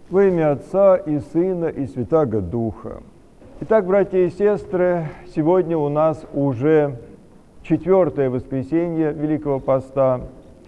Во имя Отца и Сына и Святаго Духа. Итак, братья и сестры, сегодня у нас уже 4-е воскресенье Великого Поста,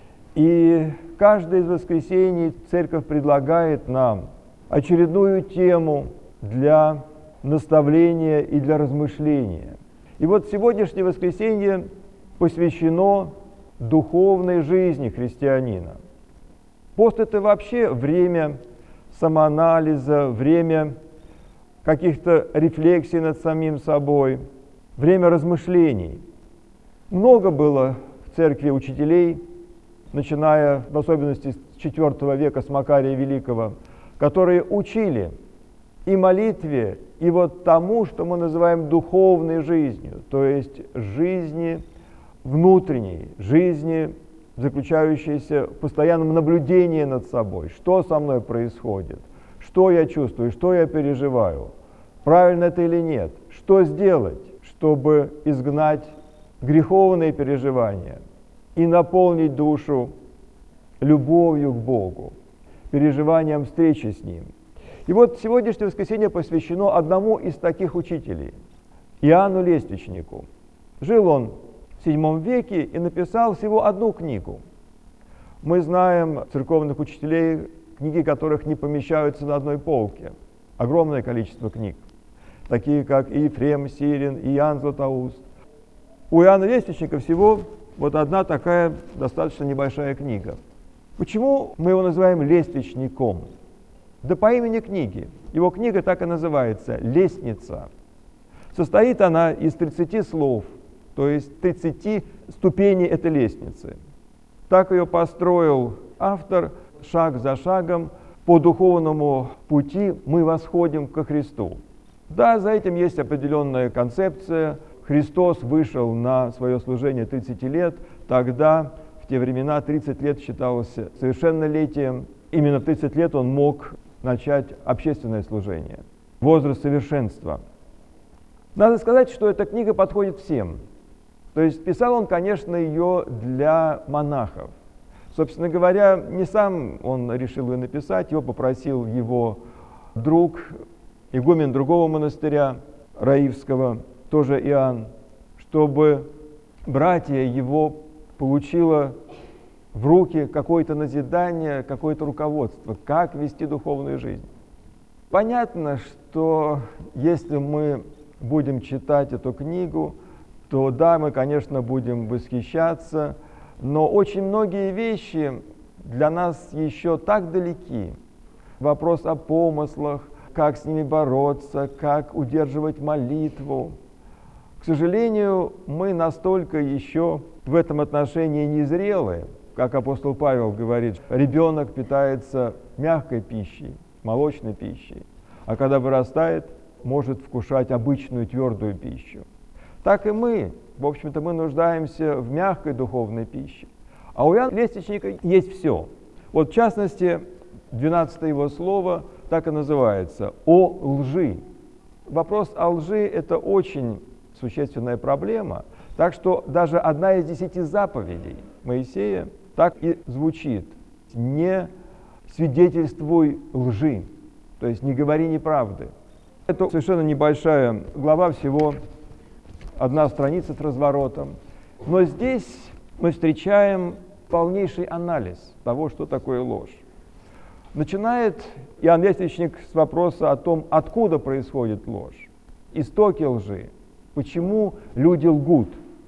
и каждое из воскресений Церковь предлагает нам очередную тему для наставления и для размышления. И вот сегодняшнее воскресенье посвящено духовной жизни христианина. Пост – это вообще время самоанализа, время каких-то рефлексий над самим собой, время размышлений. Много было в церкви учителей, начиная в особенности с IV века, с Макария Великого, которые учили и молитве, и вот тому, что мы называем духовной жизнью, то есть жизни внутренней, жизни, заключающейся в постоянном наблюдении над собой, что со мной происходит, что я чувствую, что я переживаю, правильно это или нет, что сделать, чтобы изгнать греховные переживания и наполнить душу любовью к Богу, переживанием встречи с Ним. И вот сегодняшнее воскресенье посвящено одному из таких учителей, Иоанну Лествичнику. Жил он в VII веке и написал всего одну книгу. Мы знаем церковных учителей, книги которых не помещаются на одной полке. Огромное количество книг, такие как и Ефрем Сирин, и Иоанн Златоуст. У Иоанна Лествичника всего вот одна такая достаточно небольшая книга. Почему мы его называем Лествичником? Да по имени книги. Его книга так и называется «Лестница». Состоит она из 30 слов, то есть 30 ступеней этой лестницы. Так ее построил автор, шаг за шагом, по духовному пути мы восходим ко Христу. Да, за этим есть определенная концепция. Христос вышел на свое служение 30 лет, тогда, в те времена, 30 лет считалось совершеннолетием. Именно в 30 лет он мог начать общественное служение, возраст совершенства. Надо сказать, что эта книга подходит всем. То есть писал он, конечно, ее для монахов. Собственно говоря, не сам он решил ее написать, его попросил его друг, игумен другого монастыря, Раивского, тоже Иоанн, чтобы братья его получило в руки какое-то назидание, какое-то руководство, как вести духовную жизнь. Понятно, что если мы будем читать эту книгу, то да, мы, конечно, будем восхищаться, но очень многие вещи для нас еще так далеки. Вопрос о помыслах, как с ними бороться, как удерживать молитву. К сожалению, мы настолько еще в этом отношении незрелые, как апостол Павел говорит, ребенок питается мягкой пищей, молочной пищей, а когда вырастает, может вкушать обычную твердую пищу. Так и мы, в общем-то, мы нуждаемся в мягкой духовной пище. А у Иоанна Лествичника есть все. Вот в частности, 12 его слово так и называется «О лжи». Вопрос о лжи – это очень существенная проблема, так что даже одна из 10 заповедей Моисея так и звучит: «Не свидетельствуй лжи», то есть не говори неправды. Это совершенно небольшая глава, всего одна страница с разворотом. Но здесь мы встречаем полнейший анализ того, что такое ложь. Начинает Иоанн Лествичник с вопроса о том, откуда происходит ложь, истоки лжи, почему люди лгут.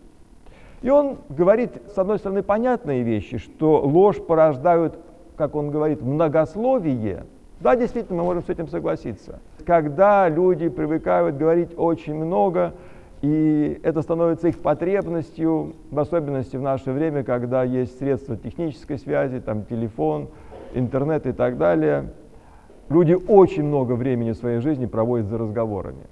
И он говорит, с одной стороны, понятные вещи, что ложь порождают, как он говорит, многословие. Да, действительно, мы можем с этим согласиться. Когда люди привыкают говорить очень много, и это становится их потребностью, в особенности в наше время, когда есть средства технической связи, там телефон, интернет и так далее, люди очень много времени в своей жизни проводят за разговорами.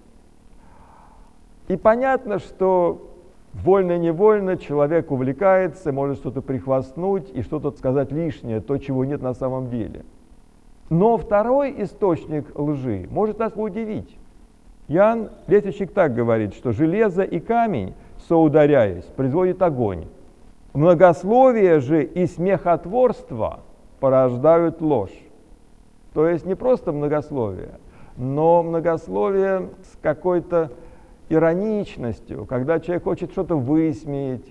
И понятно, что вольно-невольно человек увлекается, может что-то прихвастнуть и что-то сказать лишнее, то, чего нет на самом деле. Но второй источник лжи может нас удивить. Иоанн Лествичник так говорит, что железо и камень, соударяясь, производят огонь. Многословие же и смехотворство порождают ложь. То есть не просто многословие, но многословие с какой-то ироничностью, когда человек хочет что-то высмеять.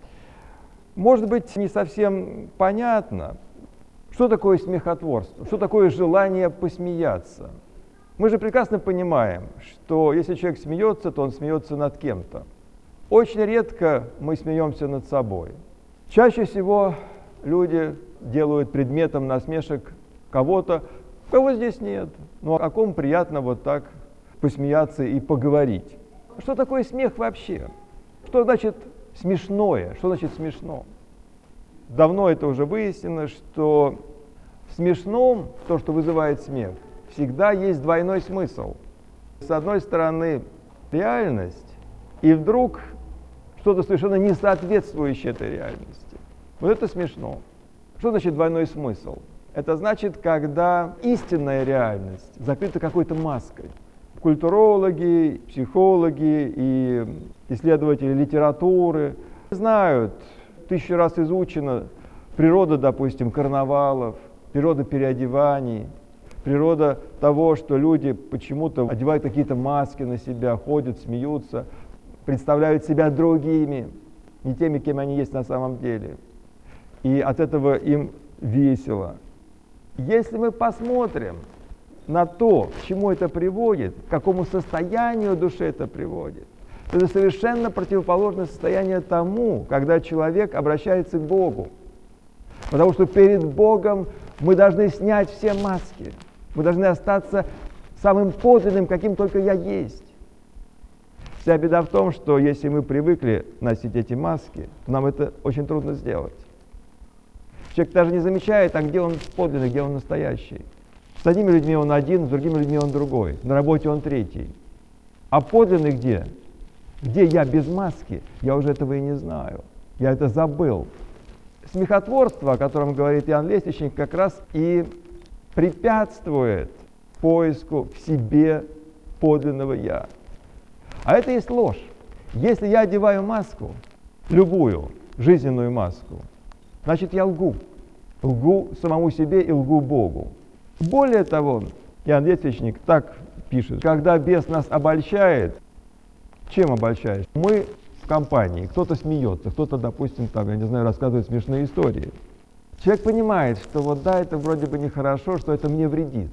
Может быть, не совсем понятно, что такое смехотворство, что такое желание посмеяться. Мы же прекрасно понимаем, что если человек смеется, то он смеется над кем-то. Очень редко мы смеемся над собой. Чаще всего люди делают предметом насмешек кого-то, кого здесь нет. Ну а кому приятно вот так посмеяться и поговорить? Что такое смех вообще? Что значит смешное? Что значит смешно? Давно это уже выяснено, что в смешном, то, что вызывает смех, всегда есть двойной смысл. С одной стороны, реальность, и вдруг что-то совершенно не соответствующее этой реальности. Вот это смешно. Что значит двойной смысл? Это значит, когда истинная реальность закрыта какой-то маской. Культурологи, психологи и исследователи литературы знают, 1000 раз изучена природа, допустим, карнавалов, природа переодеваний, природа того, что люди почему-то одевают какие-то маски на себя, ходят, смеются, представляют себя другими, не теми, кем они есть на самом деле. И от этого им весело. Если мы посмотрим на то, к чему это приводит, к какому состоянию души это приводит, то это совершенно противоположное состояние тому, когда человек обращается к Богу. Потому что перед Богом мы должны снять все маски. Мы должны остаться самым подлинным, каким только я есть. Вся беда в том, что если мы привыкли носить эти маски, то нам это очень трудно сделать. Человек даже не замечает, а где он подлинный, где он настоящий. С одними людьми он один, с другими людьми он другой. На работе он третий. А подлинный где? Где я без маски? Я уже этого и не знаю. Я это забыл. Смехотворство, о котором говорит Иоанн Лествичник, как раз и препятствует поиску в себе подлинного «я». А это есть ложь. Если я одеваю маску, любую жизненную маску, значит я лгу. Лгу самому себе и лгу Богу. Более того, Иоанн Лествичник так пишет, когда бес нас обольщает, чем обольщает? Мы в компании, кто-то смеется, кто-то, допустим, там, я не знаю, рассказывает смешные истории. Человек понимает, что вот да, это вроде бы нехорошо, что это мне вредит.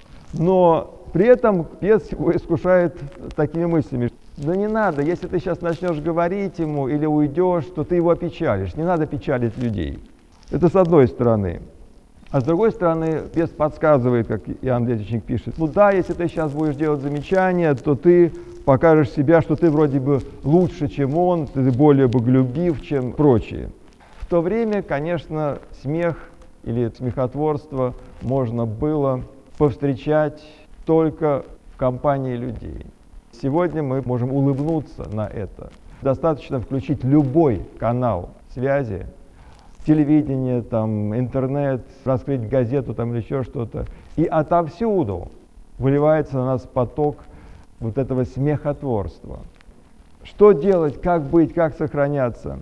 Но при этом бес его искушает такими мыслями. Да не надо, если ты сейчас начнешь говорить ему или уйдешь, то ты его опечалишь. Не надо печалить людей. Это с одной стороны. А с другой стороны, бес подсказывает, как Иоанн Лествичник пишет, ну да, если ты сейчас будешь делать замечания, то ты покажешь себя, что ты вроде бы лучше, чем он, ты более боголюбив, чем прочие. В то время, конечно, смех или смехотворство можно было повстречать только в компании людей. Сегодня мы можем улыбнуться на это. Достаточно включить любой канал связи, телевидение, там, интернет, раскрыть газету там, или еще что-то, и отовсюду выливается на нас поток вот этого смехотворства. Что делать, как быть, как сохраняться?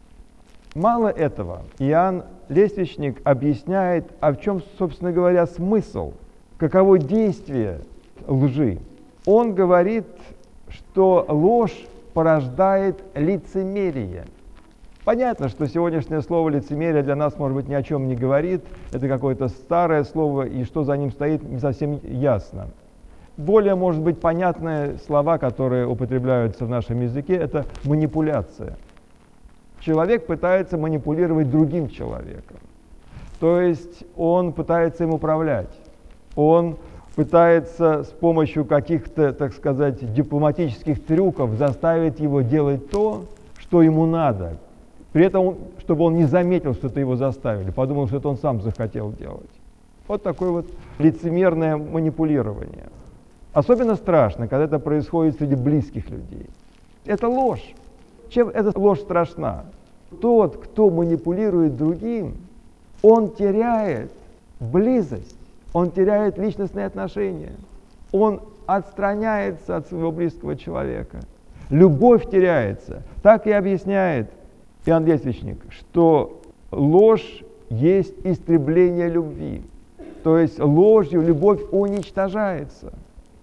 Мало этого, Иоанн Лествичник объясняет, а в чем, собственно говоря, смысл, каково действие лжи. Он говорит, что ложь порождает лицемерие. Понятно, что сегодняшнее слово лицемерие для нас, может быть, ни о чем не говорит. Это какое-то старое слово, и что за ним стоит, не совсем ясно. Более, может быть, понятные слова, которые употребляются в нашем языке, это манипуляция. Человек пытается манипулировать другим человеком. То есть он пытается им управлять. Он пытается с помощью каких-то, так сказать, дипломатических трюков заставить его делать то, что ему надо. При этом, чтобы он не заметил, что это его заставили, подумал, что это он сам захотел делать. Вот такое вот лицемерное манипулирование. Особенно страшно, когда это происходит среди близких людей. Это ложь. Чем эта ложь страшна? Тот, кто манипулирует другим, он теряет близость, он теряет личностные отношения, он отстраняется от своего близкого человека. Любовь теряется. Так и объясняет Иоанн Лествичник, что ложь есть истребление любви. То есть ложью любовь уничтожается.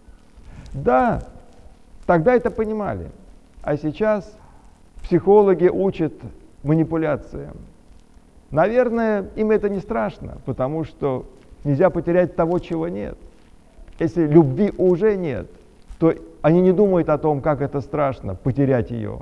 Да, тогда это понимали. А сейчас психологи учат манипуляциям. Наверное, им это не страшно, потому что нельзя потерять того, чего нет. Если любви уже нет, то они не думают о том, как это страшно потерять ее.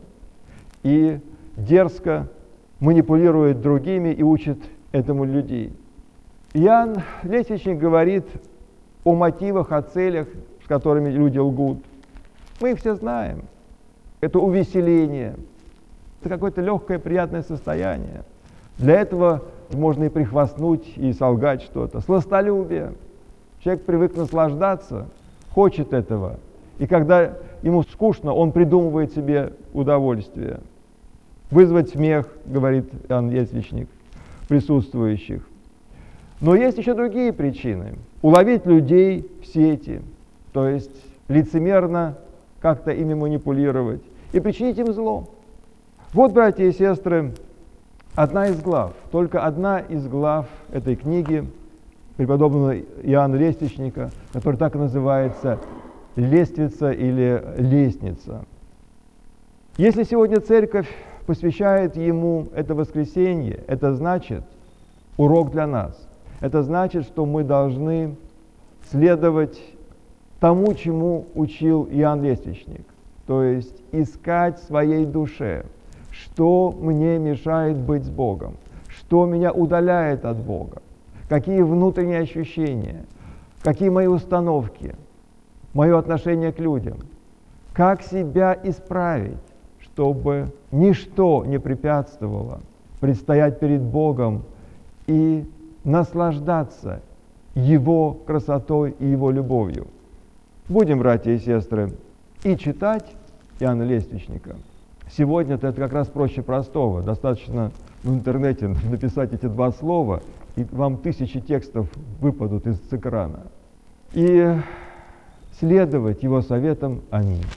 И дерзко манипулирует другими и учит этому людей. Иоанн Лествичник говорит о мотивах, о целях, с которыми люди лгут. Мы их все знаем. Это увеселение, это какое-то легкое, приятное состояние. Для этого можно и прихвастнуть, и солгать что-то. Сластолюбие. Человек привык наслаждаться, хочет этого. И когда ему скучно, он придумывает себе удовольствие. Вызвать смех, говорит Иоанн Лествичник, присутствующих. Но есть еще другие причины. Уловить людей в сети, то есть лицемерно как-то ими манипулировать и причинить им зло. Вот, братья и сестры, одна из глав, только одна из глав этой книги преподобного Иоанна Лествичника, которая так и называется «Лествица» или «Лестница». Если сегодня церковь посвящает ему это воскресенье, это значит урок для нас. Это значит, что мы должны следовать тому, чему учил Иоанн Лествичник, то есть искать в своей душе, что мне мешает быть с Богом, что меня удаляет от Бога, какие внутренние ощущения, какие мои установки, мое отношение к людям, как себя исправить, чтобы ничто не препятствовало предстоять перед Богом и наслаждаться Его красотой и Его любовью. Будем, братья и сестры, и читать Иоанна Лествичника. Сегодня-то это как раз проще простого. Достаточно в интернете написать эти два слова, и вам тысячи текстов выпадут из экрана. И следовать его советам. Аминь.